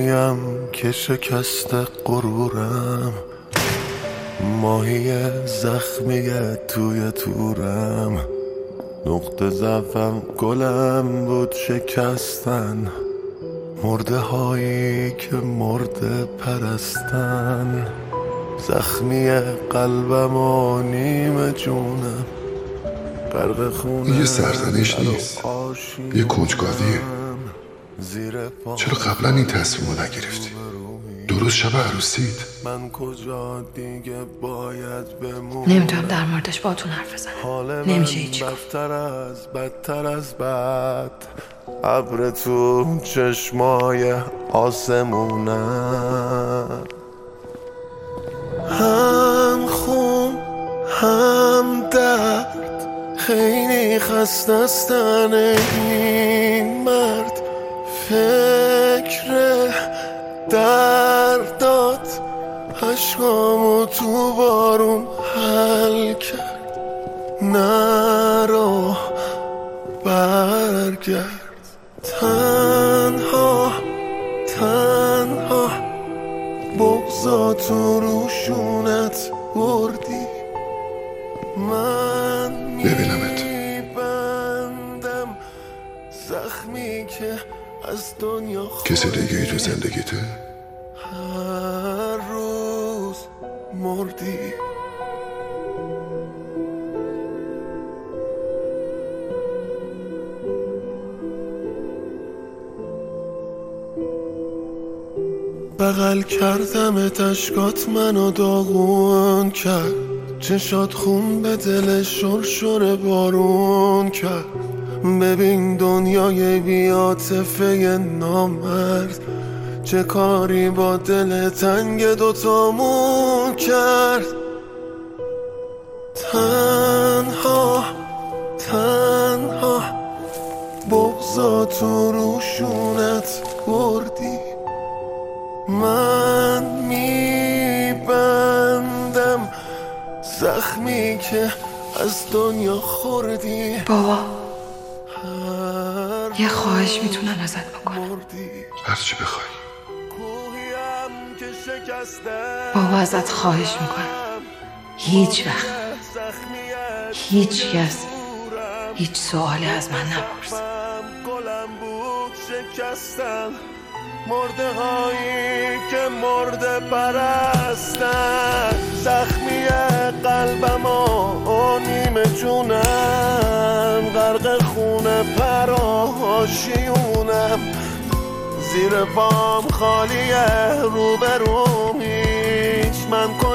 ماهیم که شکست غرورم، ماهی زخمیه توی تورم. نقطه ضعفم گلم بود شکستن، مرده هایی که مرده پرستن. زخمی قلبم و نیم جونم غرق خونه. یه سرزنش نیست، یه کنجکاویه. چرا قبلا این تصمیم رو نگرفتی؟ درست شب عروسیت. نمیتونم در موردش باتون حرف بزنم، نمیشه هیچی گفت. بدتر از بد، ابر تو چشمای آسمونم. هم خون هم درد، خیلی خسته استن این مرد. فکر دردات عشقامو تو بارون حل کرد. نرو برگرد، تنها بغضا تو روشونت بردی. من ببینمت میبندم زخمی که از دنیا کسی دیگه ای تو زندگیته؟ هر روز مردی. بغل کردمت، اشکات منو داغون کرد. چشات خون به دل شرشر بارون کرد. ببین دنیای بی‌عاطفه نامرد چه کاری با دل تنگ دوتامون کرد. تنها بغضا تو روشونت بردی. من میبندم زخمی که از دنیا خوردی. بابا یه خواهش میتونم ازت بکنم؟ هر چی بخوای. بابا ازت خواهش میکنم هیچ وقت هیچ کس هیچ سوالی از من نپرس. مرده هایی که مرده پرستن. زخمی قلبم و نیم جونم غرق خونه پراشیونم. زیر پام خالیه، روبروم هیچ. من